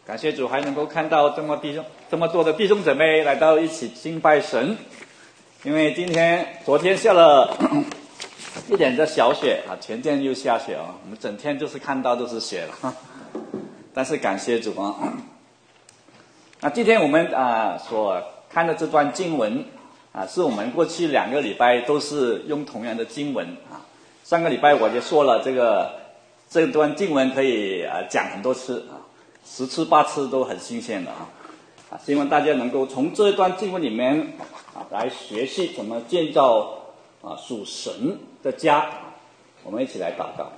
感谢主还能够看到这么多的弟兄姊妹来到一起敬拜神。因为昨天下了一点的小雪啊，前天又下雪啊，我们整天就是看到都是雪了。但是感谢主啊。那今天我们所看的这段经文是我们过去2个礼拜都是用同样的经文啊。上个礼拜我就说了这段经文可以讲很多次啊，10次8次都很新鲜的啊。希望大家能够从这段经文里面来学习怎么建造属神的家。我们一起来祷告。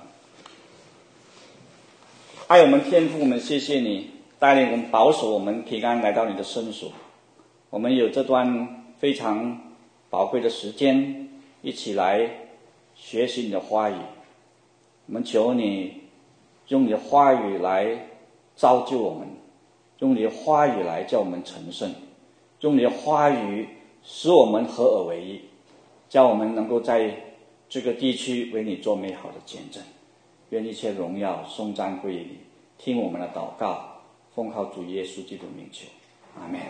爱我们天父，我们谢谢你带领我们保守我们平安来到你的圣所。我们有这段非常宝贵的时间一起来学习你的话语。我们求你用你的话语来造就我们，用你的话语来叫我们成圣，用你的话语使我们合而为一，叫我们能够在这个地区为你做美好的见证。愿一切荣耀颂赞归于你。听我们的祷告，奉靠主耶稣基督名求，阿们。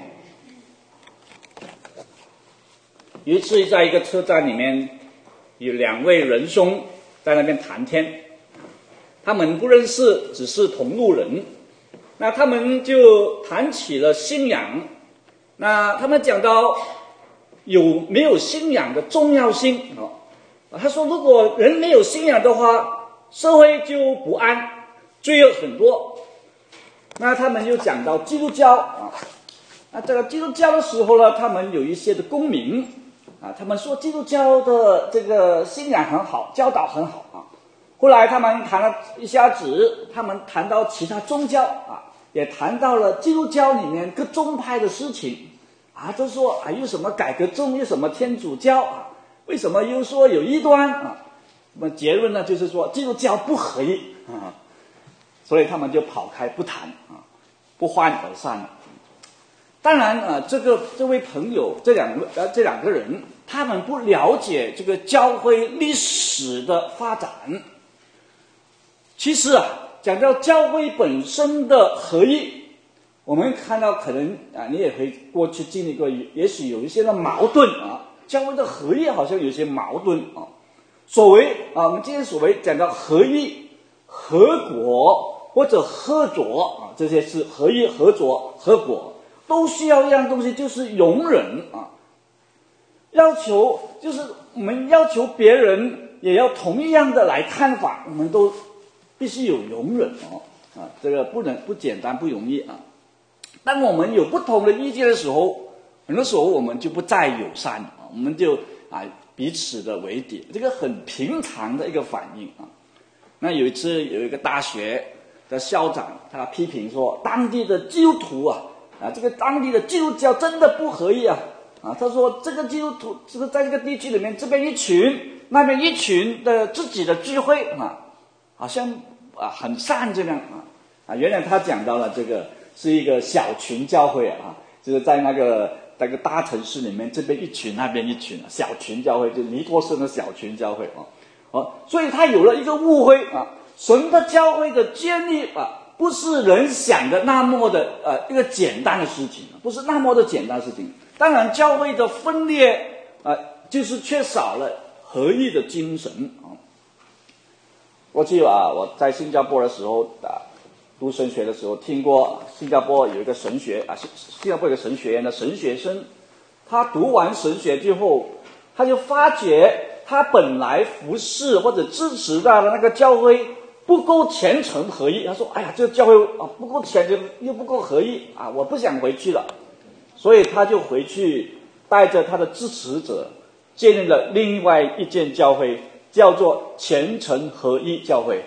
有一次在一个车站里面，有2位仁兄在那边谈天，他们不认识，只是同路人。那他们就谈起了信仰。那他们讲到有没有信仰的重要性他说如果人没有信仰的话，社会就不安，罪恶很多。那他们又讲到基督教那这个基督教的时候呢，他们有一些的公民他们说基督教的这个信仰很好，教导很好后来他们谈了一下子，他们谈到其他宗教也谈到了基督教里面各宗派的事情就说有什么改革宗，有什么天主教为什么又说有异端那么结论呢，就是说基督教不合一所以他们就跑开不谈不欢而散了。当然这位朋友这两个人，他们不了解这个教会历史的发展。其实讲到教会本身的合一，我们看到可能你也会过去经历过，也许有一些的矛盾教会的合一好像有些矛盾我们今天所谓讲到合一、合国或者合作这些是合一、合作、合国，都需要一样东西，就是容忍要求就是我们要求别人也要同一样的来看法，我们都必须有容忍这个不简单，不容易当我们有不同的意见的时候，很多时候我们就不再友善我们就彼此的为敌，这个很平常的一个反应那有一次有一个大学的校长，他批评说当地的基督徒这个当地的基督教真的不合一他说这个基督徒就是在这个地区里面，这边一群那边一群的自己的聚会好像很散这样原来他讲到了这个是一个小群教会就是在那个大城市里面，这边一群那边一群小群教会，就尼托生的小群教会所以他有了一个误会神的教会的建立不是人想的那么的一个简单的事情，不是那么的简单的事情。当然教会的分裂就是缺少了合一的精神过去我在新加坡的时候读神学的时候，听过新加坡有一个神学新加坡有个神学院的神学生，他读完神学之后，他就发觉他本来服侍或者支持他的那个教会不够虔诚合一。他说这个教会不够虔诚又不够合一我不想回去了。所以他就回去带着他的支持者建立了另外一间教会，叫做虔诚合一教会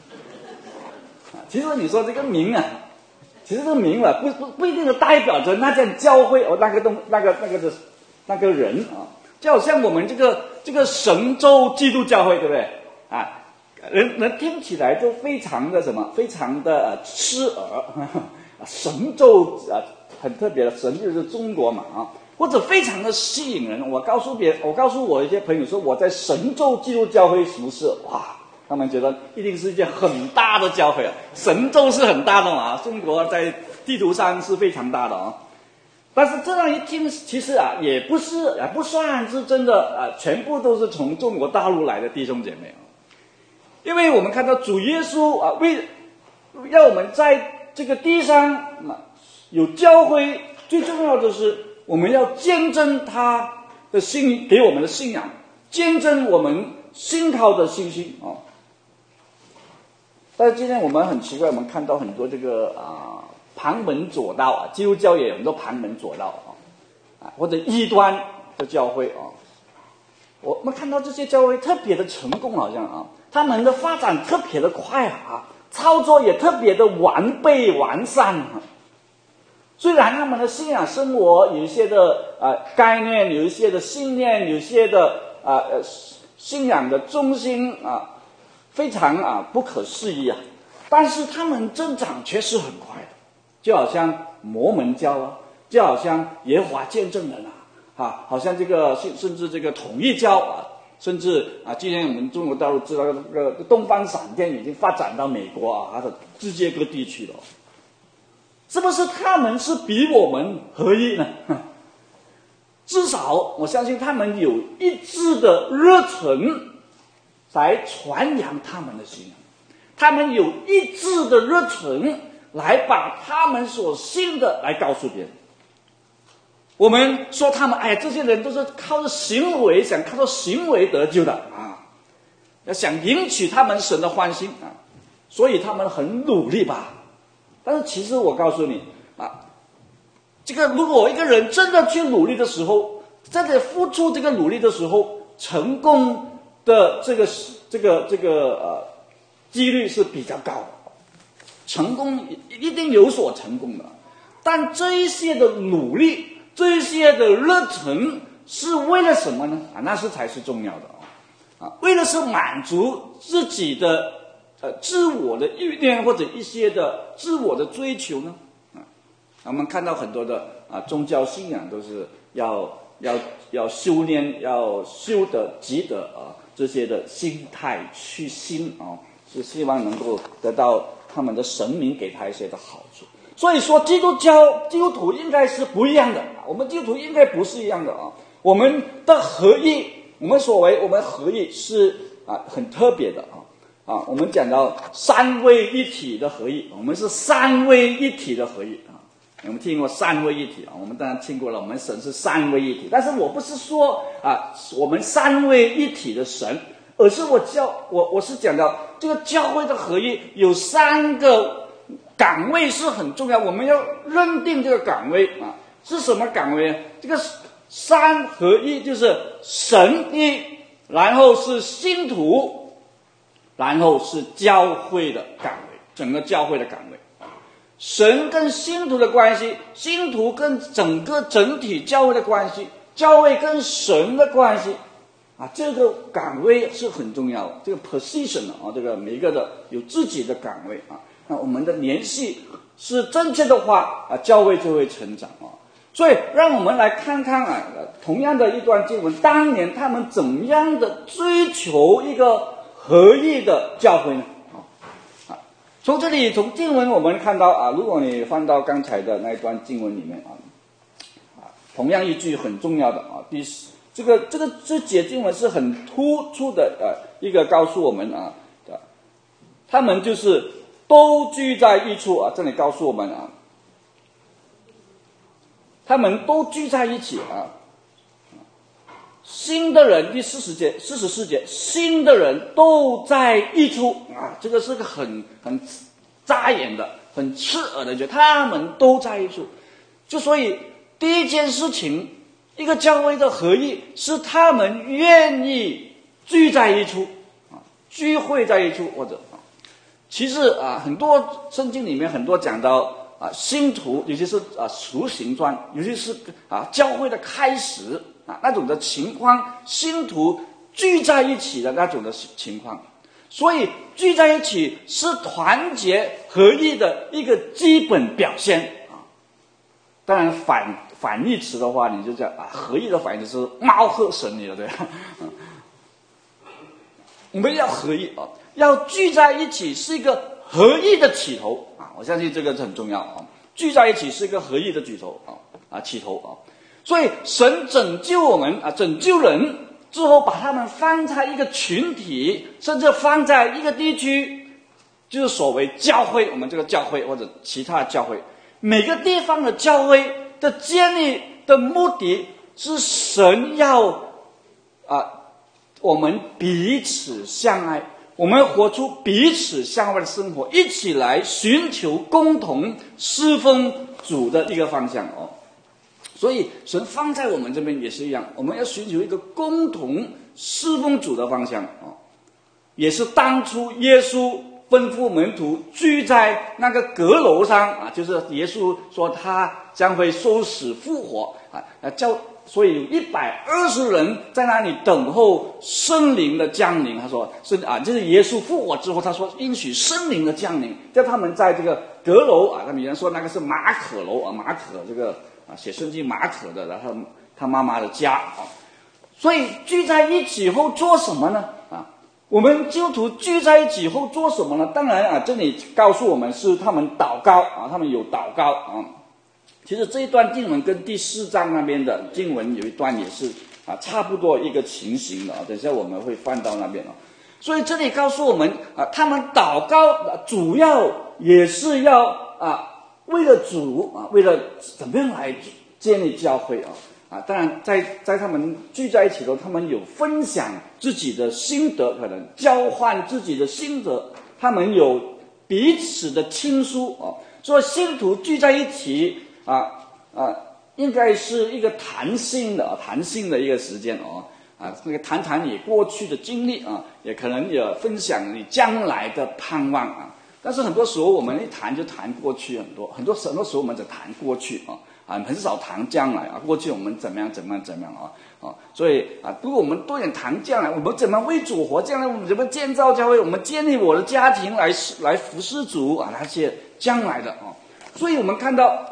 其实你说这个名其实这个名不一定是代表着那间教会那个人就好像我们这个神州基督教会，对不对人听起来就非常的非常的刺耳神州很特别的，神就是中国嘛或者非常的吸引人。我告诉我一些朋友说我在神州基督教会服侍他们觉得一定是一件很大的教会啊，神州是很大的嘛，中国在地图上是非常大的啊。但是这样一听，其实啊也不算是真的全部都是从中国大陆来的弟兄姐妹啊。因为我们看到主耶稣啊，要我们在这个地上有教会，最重要的是我们要见证他的信，给我们的信仰，见证我们信靠的信心啊。但是今天我们很奇怪，我们看到很多这个旁门左道啊，基督教也有很多旁门左道或者异端的教会啊。我们看到这些教会特别的成功，好像他们的发展特别的快操作也特别的完备完善虽然他们的信仰生活有一些的概念，有一些的信念，有一些的信仰的中心非常不可思议但是他们增长却是很快的，就好像摩门教就好像耶和华见证人好像这个甚至这个统一教甚至今天我们中国大陆知道这个东方闪电已经发展到美国它的世界各地去了，是不是他们是比我们合一呢？至少我相信他们有一致的热忱来传扬他们的信仰，他们有一致的热忱来把他们所信的来告诉别人。我们说他们这些人都是靠着行为，想靠着行为得救的要想赢取他们神的欢心所以他们很努力吧。但是其实我告诉你这个如果一个人真的去努力的时候，真的付出这个努力的时候，成功的这个几率是比较高的，成功一定有所成功的。但这一些的努力，这一些的热忱是为了什么呢？那才是重要的为了是满足自己的自我的欲念或者一些的自我的追求呢？我们看到很多的宗教信仰都是要修炼，要修得积德这些的心态去心是希望能够得到他们的神明给他一些的好处。所以说基督徒应该是不一样的，我们基督徒应该不是一样的我们的合一，我们合一是很特别的我们讲到三位一体的合一，我们是三位一体的合一我们听过三位一体我们当然听过了，我们神是三位一体。但是我不是说我们三位一体的神，而是我是讲到这个教会的合一有三个岗位是很重要，我们要认定这个岗位是什么岗位这个三合一就是神一，然后是信徒，然后是教会的岗位，整个教会的岗位。神跟信徒的关系，信徒跟整体教会的关系，教会跟神的关系这个岗位是很重要的，这个 position 这个每一个的有自己的岗位那我们的联系是正确的话教会就会成长所以让我们来看看同样的一段经文，当年他们怎么样的追求一个合一的教会呢？从这里从经文我们看到如果你翻到刚才的那一段经文里面同样一句很重要的这节经文是很突出的一个告诉我们他们就是都聚在一处这里告诉我们他们都聚在一起新的人第44节，新的人都在一处这个是个很扎眼的很刺耳的觉，他们都在一处。就所以第一件事情，一个教会的合一是他们愿意聚在一处聚会在一处。或者其实很多圣经里面很多讲到信徒，尤其是使徒行传，尤其是教会的开始那种的情况，信徒聚在一起的那种的情况。所以聚在一起是团结合一的一个基本表现当然反义词的话，你就讲合一的反义词是猫和神你了，对我们要合一要聚在一起是一个合一的起头啊！我相信这个很重要啊！聚在一起是一个合一的起头起头啊！所以神拯救我们拯救人之后，把他们放在一个群体，甚至放在一个地区，就是所谓教会。我们这个教会或者其他的教会，每个地方的教会的建立的目的是神要我们彼此相爱，我们活出彼此相爱的生活，一起来寻求共同侍奉主的一个方向哦。所以神放在我们这边也是一样，我们要寻求一个共同侍奉主的方向哦，也是当初耶稣吩咐门徒聚在那个阁楼上就是耶稣说他将会受死复活所以有120人在那里等候圣灵的降临。他说就是耶稣复活之后，他说应许圣灵的降临，叫他们在这个阁楼他们有人说那个是马可楼马可这个写圣经马可的，然后他妈妈的家所以聚在一起后做什么呢我们基督徒聚在一起后做什么呢？当然这里告诉我们是他们祷告他们有祷告其实这一段经文跟第4章那边的经文有一段也是差不多一个情形的等一下我们会翻到那边所以这里告诉我们他们祷告主要也是要为了主为了怎么样来建立教会当然在他们聚在一起的时候，他们有分享自己的心得，可能交换自己的心得，他们有彼此的倾诉所以信徒聚在一起应该是一个谈心的一个时间那个谈你过去的经历也可能也分享你将来的盼望但是很多时候我们一谈就谈过去，很多时候我们只谈过去很少谈将来过去我们怎么样所以如果我们多点谈将来，我们怎么为主活，将来我们怎么建造教会，我们建立我的家庭来服侍主那些将来的所以我们看到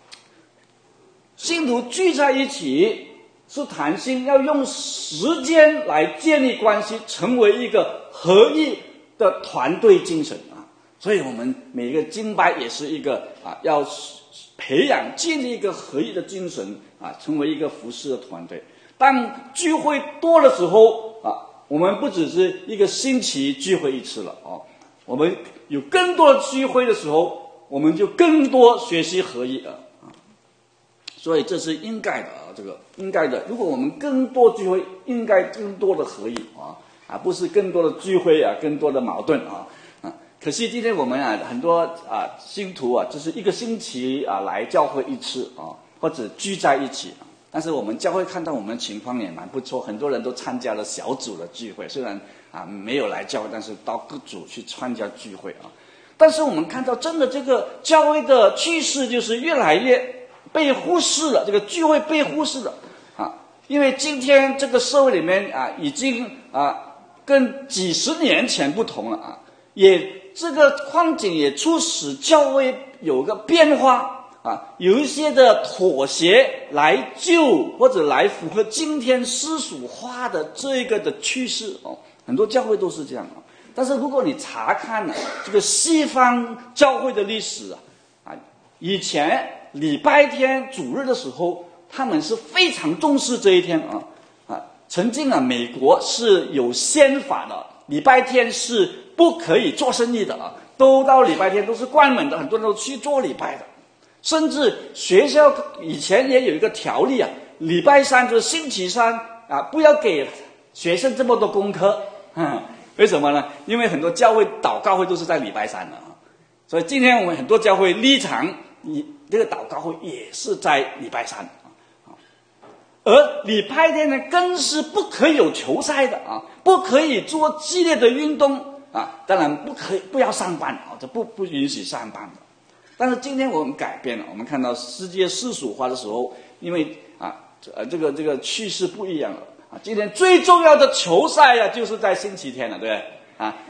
信徒聚在一起是谈心，要用时间来建立关系，成为一个合一的团队精神所以我们每一个敬拜也是一个要培养建立一个合一的精神成为一个服侍的团队。当聚会多的时候我们不只是一个星期聚会一次了我们有更多的聚会的时候，我们就更多学习合一所以这是应该的这个应该的。如果我们更多聚会，应该更多的合一不是更多的聚会更多的矛盾可惜今天我们很多信徒就是一个星期来教会一次或者聚在一起但是我们教会看到我们情况也蛮不错，很多人都参加了小组的聚会，虽然没有来教会，但是到各组去参加聚会但是我们看到真的这个教会的趋势就是越来越被忽视了，这个聚会被忽视了因为今天这个社会里面已经跟几十年前不同了也这个光景也促使教会有个变化有一些的妥协来救或者来符合今天世俗化的这个的趋势很多教会都是这样但是如果你查看这个西方教会的历史以前礼拜天主日的时候，他们是非常重视这一天曾经美国是有宪法的，礼拜天是不可以做生意的都到礼拜天都是关门的，很多人都去做礼拜的。甚至学校以前也有一个条例礼拜三就是星期三不要给学生这么多功课为什么呢？因为很多教会祷告会都是在礼拜三所以今天我们很多教会立场这个祷告会也是在礼拜三而礼拜天呢更是不可以有球赛的不可以做激烈的运动当然不要上班这不允许上班的。但是今天我们改变了，我们看到世界世俗化的时候，因为这个趋势不一样了今天最重要的球赛就是在星期天了，对不对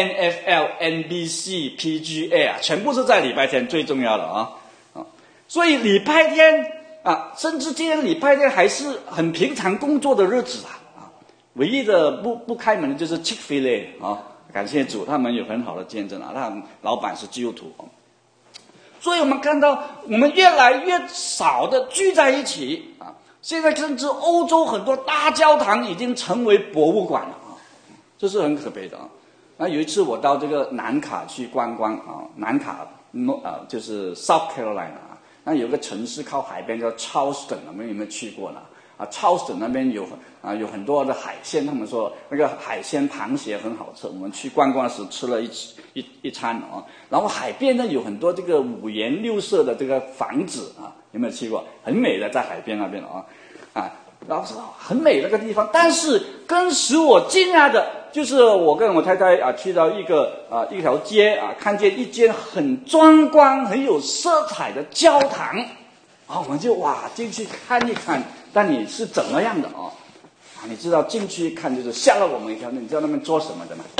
NFL、NBC、PGA 全部是在礼拜天最重要的所以礼拜天甚至今天礼拜天还是很平常工作的日子唯一的不开门的就是 Chick-fil-A 感谢主，他们有很好的见证啊，他老板是基督徒。所以我们看到我们越来越少的聚在一起啊，现在甚至欧洲很多大教堂已经成为博物馆了啊，这是很可悲的啊。那有一次我到这个南卡去观光啊，南卡就是 South Carolina 啊，那有个城市靠海边叫 Charleston， 我们有没有去过呢？啊 ，Charleston 那边有很多的海鲜，他们说那个海鲜螃蟹很好吃，我们去观光时吃了一餐啊。然后海边呢有很多这个五颜六色的这个房子啊，有没有去过？很美的，在海边那边啊，然后说很美那个地方。但是更使我惊讶的就是我跟我太太啊去到一条街啊，看见一间很壮观、很有色彩的教堂啊，我们就进去看一看。但你是怎么样的啊？你知道进去一看就是吓了我们一跳。你知道那边做什么的吗？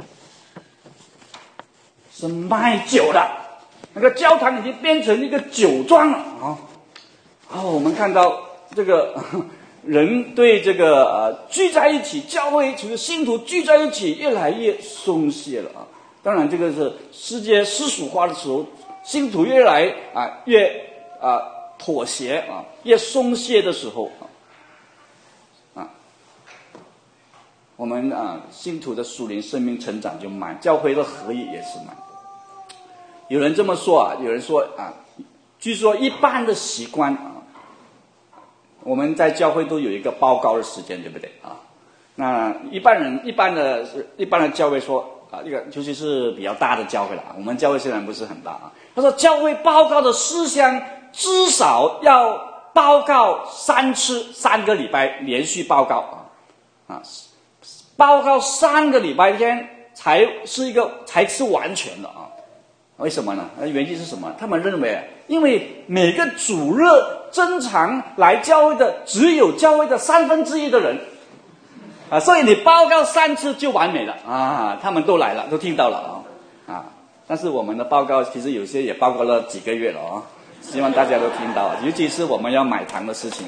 是卖酒的。那个教堂已经变成一个酒庄了啊！我们看到这个人对这个聚在一起，教会就是信徒聚在一起越来越松懈了啊。当然，这个是世界世俗化的时候，信徒越来越妥协啊，越松懈的时候我们信徒的属灵生命成长就慢，教会的合一也是慢。有人这么说有人说据说一般的习惯我们在教会都有一个报告的时间，对不对那一般的教会说这个尤其是比较大的教会了我们教会虽然不是很大他说教会报告的事项至少要报告3次，3个礼拜连续报告报告3个礼拜天才是完全的为什么呢？原因是什么？他们认为因为每个主日正常来教会的只有教会的1/3的人所以你报告3次就完美了他们都来了，都听到了但是我们的报告其实有些也报告了几个月了希望大家都听到，尤其是我们要买糖的事情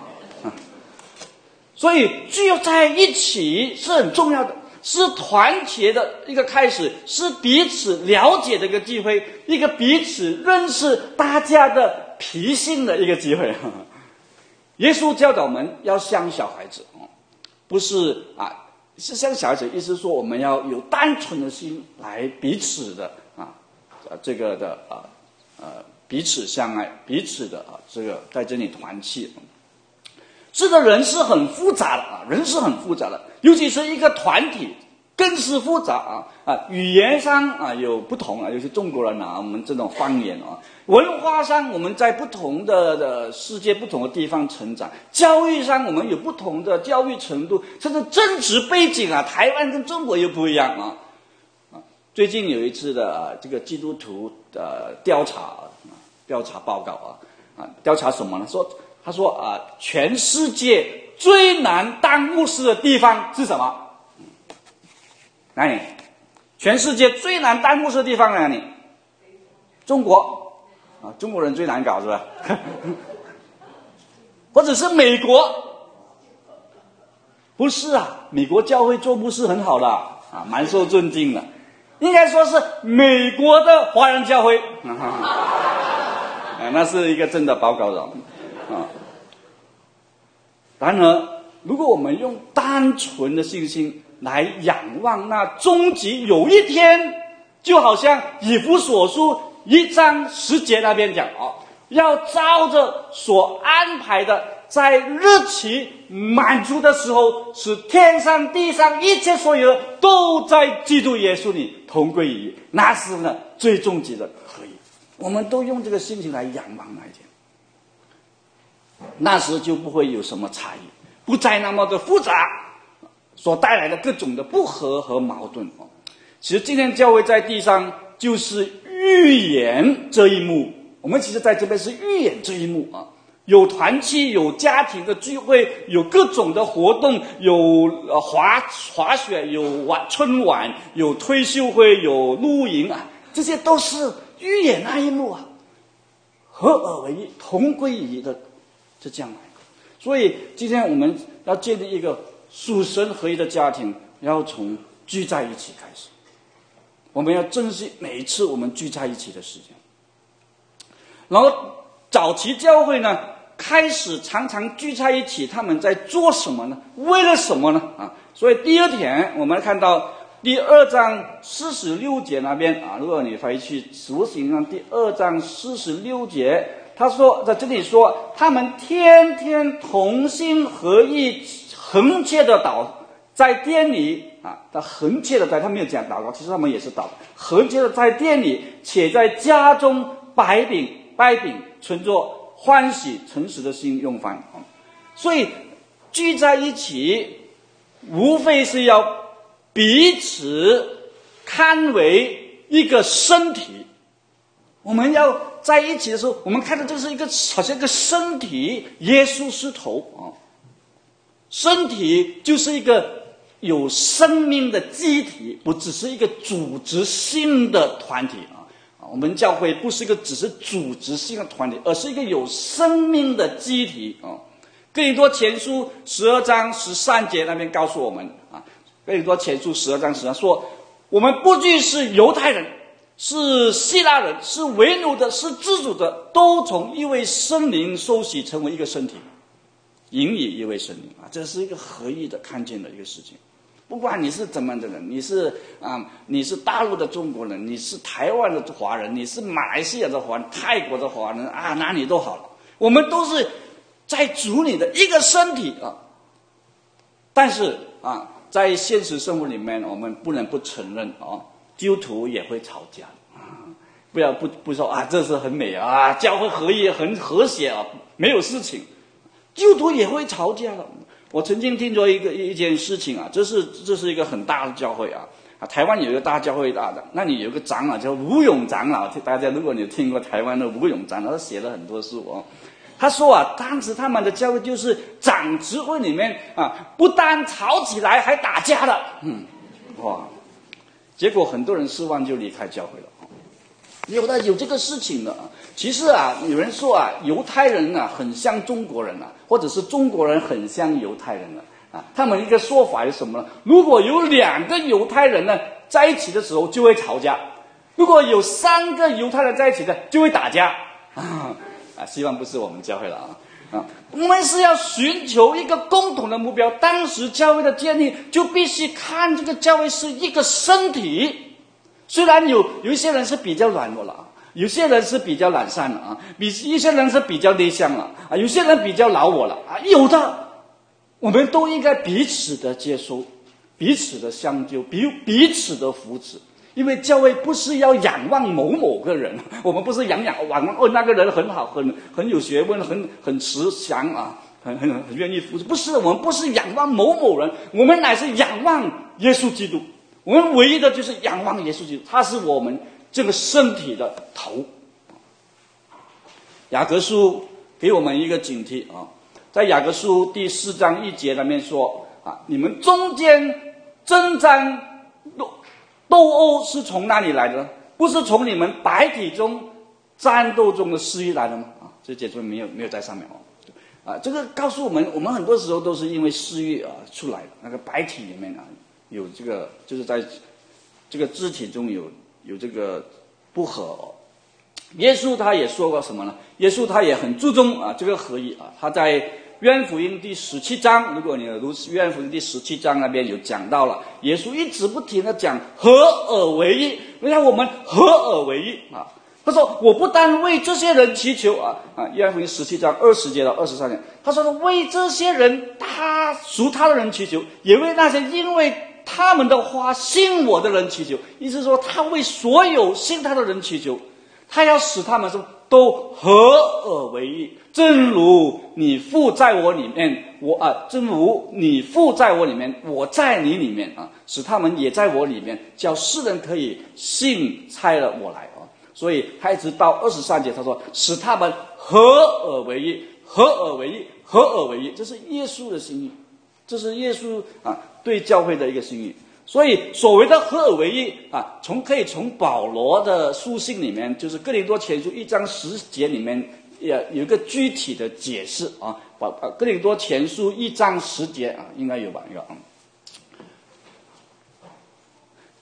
所以聚在一起是很重要的，是团结的一个开始，是彼此了解的一个机会，一个彼此认识大家的脾性的一个机会耶稣教导我们要像小孩子不是是像小孩子，意思说我们要有单纯的心来彼此的这个的彼此相爱，彼此的这个在这里团契。是的，人是很复杂的人是很复杂的，尤其是一个团体更是复杂语言上有不同尤其中国人我们这种方言文化上我们在不同的世界不同的地方成长，教育上我们有不同的教育程度，甚至政治背景台湾跟中国又不一样最近有一次的这个基督徒的调查报告调查什么呢？他说全世界最难当牧师的地方是什么？哪里？全世界最难当牧师的地方哪里？中国中国人最难搞是吧？或者是美国？不是美国教会做牧师很好的蛮受尊敬的，应该说是美国的华人教会那是一个真的报告的然而如果我们用单纯的信心来仰望那终极有一天，就好像以弗所书1章10节那边讲要照着所安排的，在日期满足的时候，使天上地上一切所有的都在基督耶稣里同归于一，那是呢最终极的合一。我们都用这个心情来仰望那一天，那时就不会有什么差异，不再那么的复杂，所带来的各种的不和和矛盾其实今天教会在地上就是预演这一幕，我们其实在这边是预演这一幕有团契，有家庭的聚会，有各种的活动，有滑雪，有春晚，有退休会，有露营这些都是预演那一幕合而为一，同归于一的这样来。所以今天我们要建立一个属神合一的家庭，要从聚在一起开始。 我们要珍惜每一次我们聚在一起的时间。然后早期教会呢，开始常常聚在一起，他们在做什么呢？为了什么呢？所以第二点我们看到第2章46节那边如果你回去使徒行传第2章46节，他说在这里说，他们天天同心合意，恒切的在店里他恒切的他没有讲祷告，其实他们也是祷告，恒切的在店里，且在家中摆饼，存着欢喜诚实的心用饭。所以聚在一起无非是要彼此看为一个身体。我们要在一起的时候，我们看到这是好像一个身体，耶稣是头身体就是一个有生命的机体，不只是一个组织性的团体我们教会不是一个只是组织性的团体，而是一个有生命的机体哥林多前书12章13节那边告诉我们哥林多前书12章13说，我们不拘是犹太人，是希腊人，是为奴的，是自主的，都从一位圣灵受洗，成为一个身体，引以一位圣灵这是一个合一的看见的一个事情。不管你是怎么的人，你是大陆的中国人，你是台湾的华人，你是马来西亚的华人，泰国的华人哪里都好了，我们都是在主里的一个身体但是在现实生活里面，我们不能不承认基督徒也会吵架不说这是很美教会合一很和谐没有事情，基督徒也会吵架的。我曾经听说一件事情这是一个很大的教会台湾有一个大教会大的，那里有个长老叫吴永长老，大家如果你听过台湾的吴永长老，他写了很多书他说当时他们的教会就是长执会里面不但吵起来还打架了结果很多人失望就离开教会了有这个事情的其实有人说犹太人很像中国人或者是中国人很像犹太人他们一个说法是什么呢？如果有2个犹太人在一起的时候就会吵架，如果有3个犹太人在一起的就会打架希望不是我们教会了我们是要寻求一个共同的目标。当时教会的建立就必须看这个教会是一个身体，虽然有一些人是比较软弱了有些人是比较懒散了有些人是比较内向了有些人比较老我了有的我们都应该彼此的接受，彼此的相救，彼此的扶持。因为教会不是要仰望某个人，我们不是仰望那个人很好，很有学问，很慈祥很愿意扶持，不是，我们不是仰望某人，我们乃是仰望耶稣基督。我们唯一的就是仰望耶稣基督，他是我们这个身体的头。雅各书给我们一个警惕在雅各书第4章1节那边说你们中间征战斗殴是从哪里来的？不是从你们白体中战斗中的私欲来的吗？这节中没有在上面这个告诉我们很多时候都是因为私欲出来的。那个白体里面有这个，就是在这个肢体中有这个不合耶稣他也说过什么呢？耶稣他也很注重这个合一他在约翰福音第17章，如果你读约翰福音第17章那边有讲到了，耶稣一直不停的讲合而为一，让我们合而为一他说我不但为这些人祈求约翰福音17章20节到23节，他说为这些人属他的人祈求，也为那些因为他们的话信我的人祈求。意思说他为所有信他的人祈求，他要使他们都合而为一，正如你父在我里面，正如你父在我里面，我在你里面使他们也在我里面，叫世人可以信差了我来所以他一直到23节，他说使他们合而为一，合而为一，合而为一，这是耶稣的心意，这是耶稣对教会的一个心意。所以所谓的合而为一可以从保罗的书信里面，就是哥林多前书1章10节里面有一个具体的解释哥林多前书1章10节应该有吧？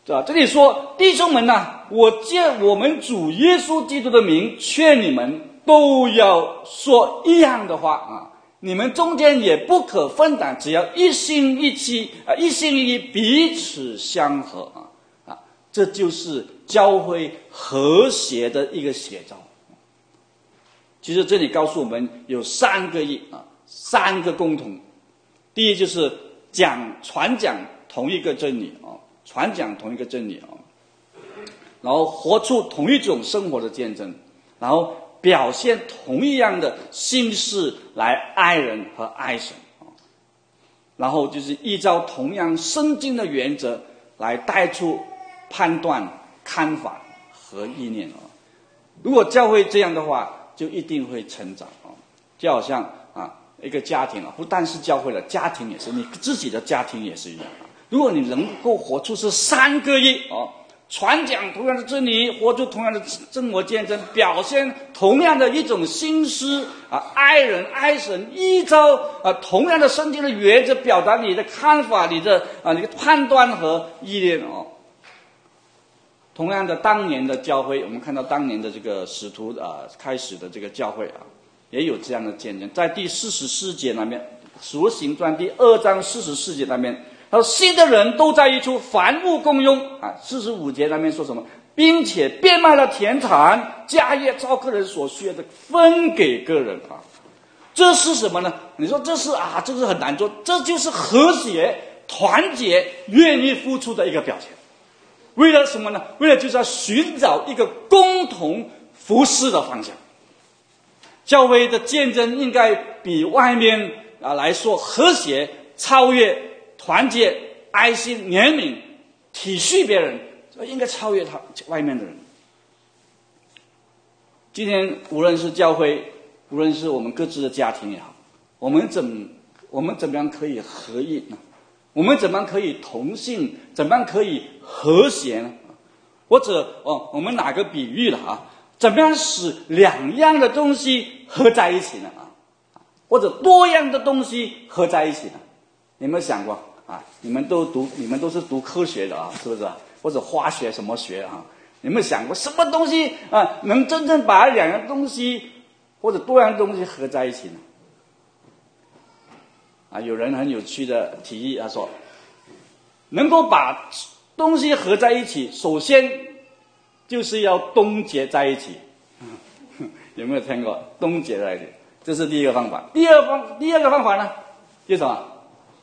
这里说弟兄们呐，我借我们主耶稣基督的名劝你们，都要说一样的话啊！你们中间也不可分党，只要一心一气一心一意，彼此相合啊！这就是教会和谐的一个写照。其实这里告诉我们有3个意啊，3个共同。第一就是传讲同一个真理啊，传讲同一个真理啊，然后活出同一种生活的见证，然后表现同一样的心事来爱人和爱神啊，然后就是依照同样圣经的原则来带出判断、看法和意念啊。如果教会这样的话，就一定会成长啊。就好像一个家庭不但是教会了，家庭也是，你自己的家庭也是一样。如果你能够活出是3个意传讲同样的真理，活出同样的生活见证，表现同样的一种心思爱人爱神，依照同样的圣经的原则表达你的看法，你的判断和意念同样的，当年的教会，我们看到当年的这个使徒开始的这个教会也有这样的见证。在第44节那边，使徒行传第2章44节那边，他说信的人都在一处，凡物共用45节那边说什么，并且变卖了田产，家业，照个人所需要的分给个人这是什么呢？你说这是这是很难做，这就是和谐、团结、愿意付出的一个表现。为了什么呢？为了就是要寻找一个共同服事的方向。教会的见证应该比外面来说和谐、超越、团结、爱心、怜悯、体恤别人，应该超越他外面的人。今天无论是教会，无论是我们各自的家庭也好，我们怎么样可以合一呢？我们怎么样可以同性？怎么样可以和谐呢？或者我们哪个比喻了怎么样使2样的东西合在一起呢？或者多样的东西合在一起呢？你有没有想过你们都是读科学的是不是？或者化学什么学你有没有想过什么东西能真正把2样东西或者多样东西合在一起呢？有人很有趣的提议，他说能够把东西合在一起，首先就是要冻结在一起。有没有听过冻结在一起？这是第一个方法。第二个方法呢，就是什么？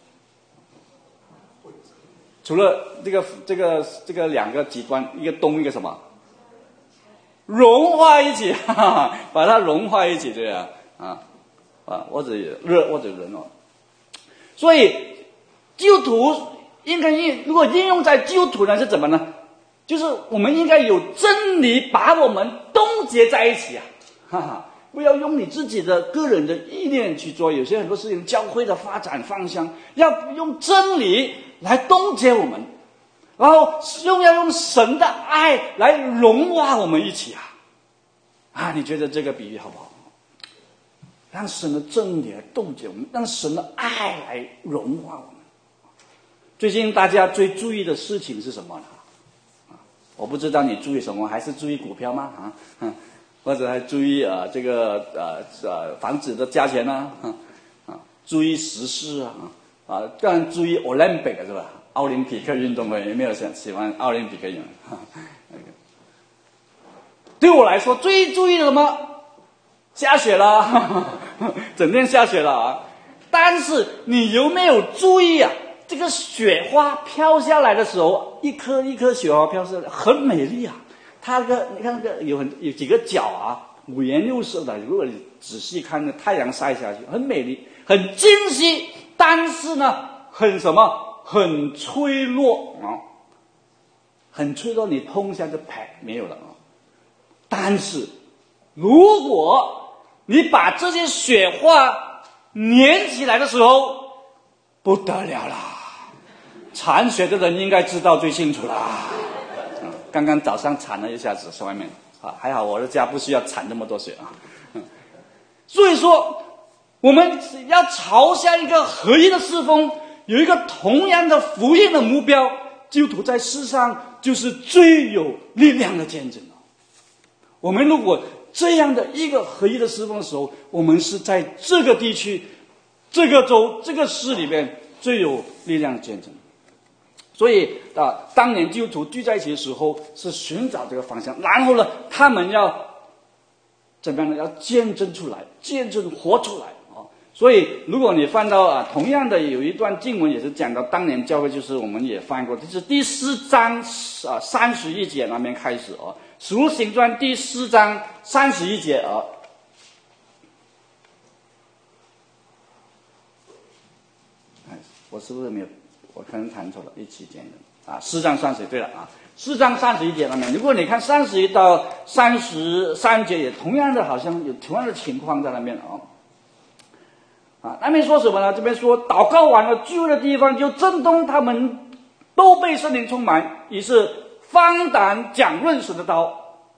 除了这个2个极端，一个冻，一个什么？融化一起，把它融化一起，这样或者热或者冷所以基督徒应该如果应用在基督徒呢是怎么呢？就是我们应该有真理把我们冻结在一起不要用你自己的个人的意念去做，有些很多事情教会的发展方向要用真理来冻结我们，然后要用神的爱来融化我们一起你觉得这个比喻好不好？让神的真理来冻结我们，让神的爱来融化我们。最近大家最注意的事情是什么呢？我不知道你注意什么，还是注意股票吗？或者还注意房子的价钱呢？注意时事当然注意 Olympic 是吧？奥林匹克运动会，有没有喜欢奥林匹克运动会？对我来说最注意的什么？下雪了，整天下雪了但是你有没有注意这个雪花飘下来的时候，一颗一颗雪花飘下来，很美丽它你看那个有几个角五颜六色的，如果你仔细看太阳晒下去，很美丽，很精细，但是呢，很脆弱很脆弱，你碰一下就啪没有了但是如果你把这些雪花粘起来的时候，不得了啦！铲雪的人应该知道最清楚啦。刚刚早上铲了一下子，在外面还好我的家不需要铲那么多雪所以说，我们要朝向一个合一的侍奉，有一个同样的福音的目标。基督徒在世上就是最有力量的见证。我们如果这样的一个合一的侍奉的时候，我们是在这个地区、这个州、这个市里面最有力量的见证。所以当年基督徒聚在一起的时候，是寻找这个方向，然后呢，他们要怎么样呢？要见证出来，见证活出来啊！所以，如果你翻到同样的有一段经文，也是讲到当年教会，就是我们也翻过，这是第4章31节那边开始啊，《使徒行传》第4章31节啊。我是不是没有？我可能弹错了，17节的4章30，对了4章31节那边，如果你看31到33节，也同样的，好像有同样的情况在那边那边说什么呢？这边说祷告完了，聚会的地方就震动，他们都被圣灵充满，于是放胆讲论神的道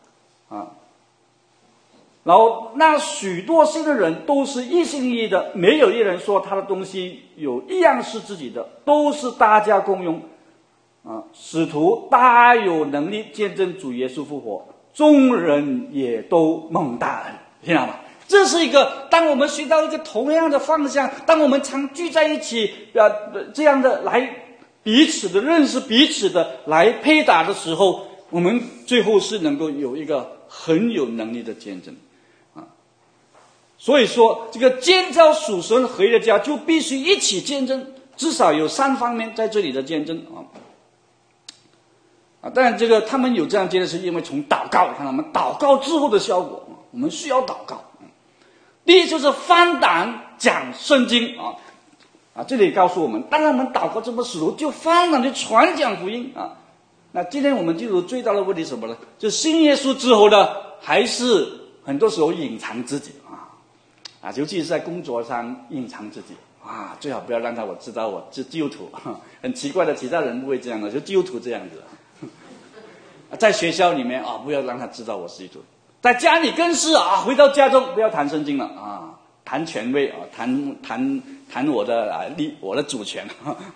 然后那许多信的人都是一心一意的，没有一人说他的东西有一样是自己的，都是大家共用使徒大有能力见证主耶稣复活，众人也都蒙大恩，听到吗？这是一个，当我们学到一个同样的方向，当我们常聚在一起这样的来彼此的认识，彼此的来配搭的时候，我们最后是能够有一个很有能力的见证所以说这个建造属神合一的家，就必须一起见证，至少有3方面在这里的见证当然这个他们有这样见证，是因为从祷告，看他们祷告之后的效果我们需要祷告第一就是放胆讲圣经这里告诉我们，当我们祷告这么使徒，就放胆去传讲福音那今天我们基督徒最大的问题是什么呢？就信耶稣之后呢，还是很多时候隐藏自己尤其是在工作上隐藏自己最好不要让我知道我是基督徒很奇怪的，其他人不会这样的，就基督徒这样子在学校里面不要让他知道我是基督徒，在家里更是回到家中不要谈圣经了谈权威谈我的主权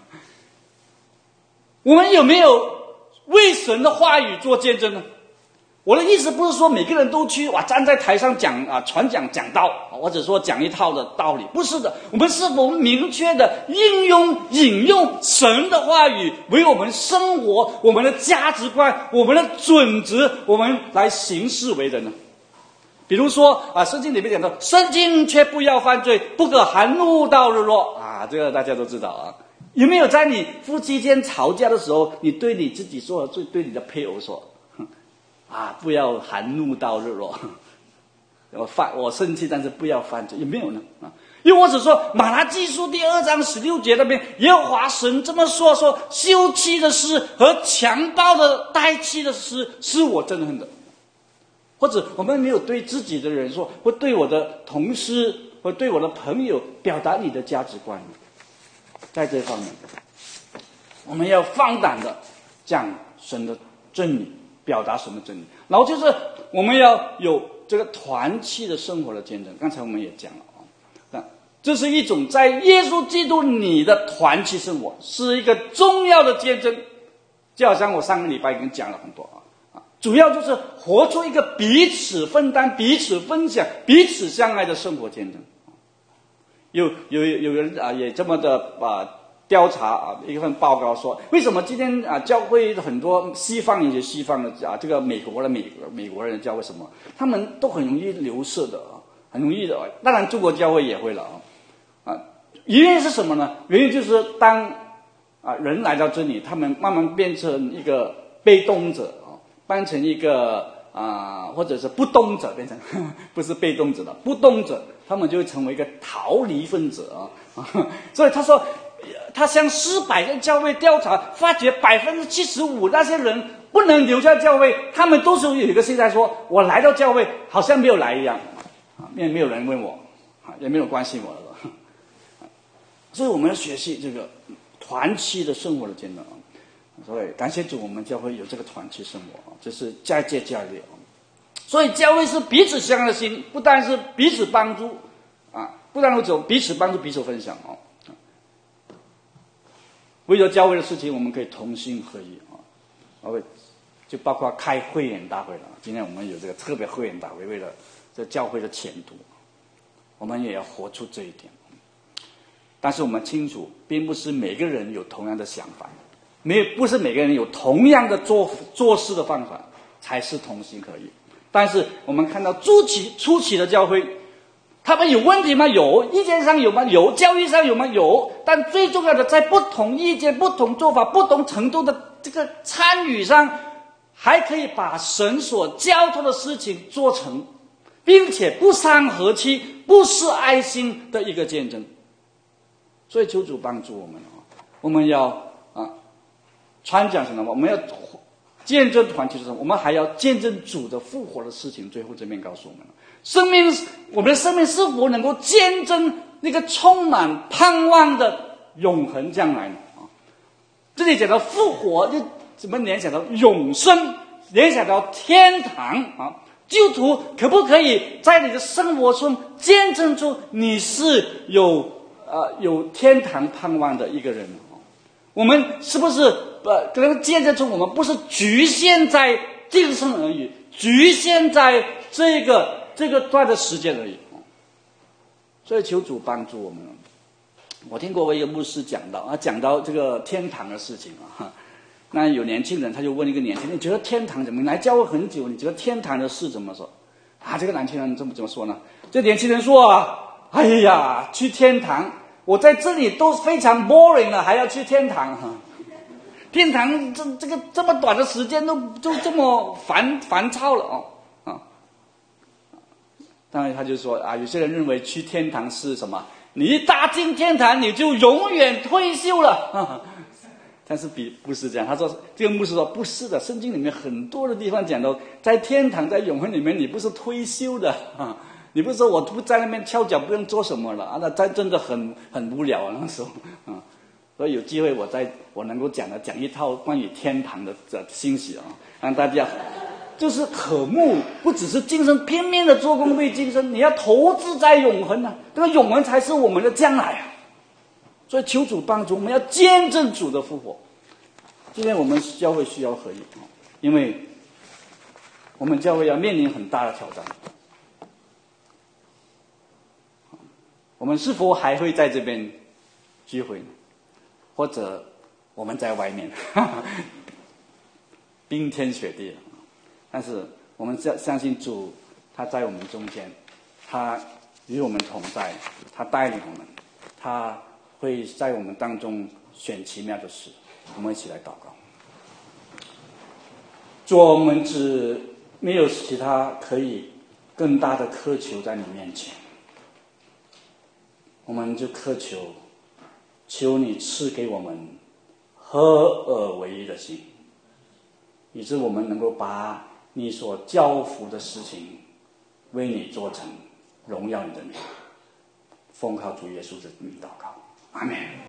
我们有没有为神的话语做见证呢？我的意思不是说每个人都去站在台上传讲道或者说讲一套的道理，不是的，我们是否明确的引用神的话语为我们生活、我们的价值观、我们的准则，我们来行事为人呢？比如说圣经里面讲到，圣经却不要犯罪，不可含怒到日落这个大家都知道有没有在你夫妻间吵架的时候，你对你自己说，对你的配偶说不要含怒到日落我生气，但是不要犯罪，有没有呢又或者说马拉基书第2章16节那边，耶和华神这么说休妻的事和强暴的待妻的事是我憎恨的。或者我们没有对自己的人说，或对我的同事或对我的朋友表达你的价值观，在这方面我们要放胆的讲神的真理，表达神的真理，然后就是我们要有这个团契的生活的见证。刚才我们也讲了这是一种在耶稣基督里的团契生活，是一个重要的见证。就好像我上个礼拜已经讲了很多主要就是活出一个彼此分担、彼此分享、彼此相爱的生活见证。有人也这么的调查一份报告说，为什么今天教会很多西方的这个美国人的教会什么，他们都很容易流失的很容易的。当然中国教会也会了原因是什么呢？原因就是当人来到这里，他们慢慢变成一个被动者变成一个或者是不动者，变成不是被动者的不动者，他们就会成为一个逃离分子所以他说，他向400个教会调查，发觉75%那些人不能留下教会，他们都是有一个心态说，我来到教会好像没有来一样没有人问我也没有关心我了所以我们要学习这个团契的生活的见证所以感谢主，我们教会有这个团契生活这是家界教育所以教会是彼此相爱的心，不但是彼此帮助不但是彼此帮助、彼此分享为了教会的事情，我们可以同心合一就包括开会员大会了。今天我们有这个特别会员大会，为了这教会的前途，我们也要活出这一点。但是我们清楚，并不是每个人有同样的想法，不是每个人有同样的做事的方法才是同心合一。但是我们看到初期的教会，他们有问题吗？有。意见上有吗？有。教育上有吗？有。但最重要的，在不同意见、不同做法、不同程度的这个参与上，还可以把神所交托的事情做成，并且不伤和气、不失爱心的一个见证。所以求主帮助我们，我们要传讲什么？我们要见证团体是什么？我们还要见证主的复活的事情。最后这边告诉我们，我们的生命是否能够见证那个充满盼望的永恒将来呢？这里讲到复活，就怎么联想到永生，联想到天堂基督徒可不可以在你的生活中见证出你是有天堂盼望的一个人？我们是不是可能见证出我们不是局限在今生而已，局限在这个段的时间而已？所以求主帮助我们。我听过一个牧师讲到这个天堂的事情那有年轻人他就问一个年轻人，你觉得天堂怎么？你来教会很久，你觉得天堂的事怎么说？这个年轻人怎么说呢？这年轻人说哎呀，去天堂，我在这里都非常 boring 了，还要去天堂天堂这么短的时间就这么烦躁了当然他就说有些人认为去天堂是什么？你一踏进天堂你就永远退休了但是不是这样。他说，这个牧师说不是的，圣经里面很多的地方讲到，在天堂在永恒里面你不是退休的你不是说我不在那边翘脚不用做什么了那真的很无聊那时候所以有机会我能够讲一套关于天堂的信息让大家就是渴慕，不只是今生拼命的做工为今生，你要投资在永恒这个永恒才是我们的将来所以求主帮助我们，要见证主的复活。今天我们教会需要合一因为我们教会要面临很大的挑战。我们是否还会在这边聚会呢？或者我们在外面冰天雪地但是我们相信主，他在我们中间，他与我们同在，他带领我们，他会在我们当中选奇妙的事。我们一起来祷告。主，我们只没有其他可以更大的渴求在你面前，我们就渴求你赐给我们合而为一的心，以致我们能够把你所交付的事情为你做成，荣耀你的名。奉靠主耶稣的名祷告，阿们。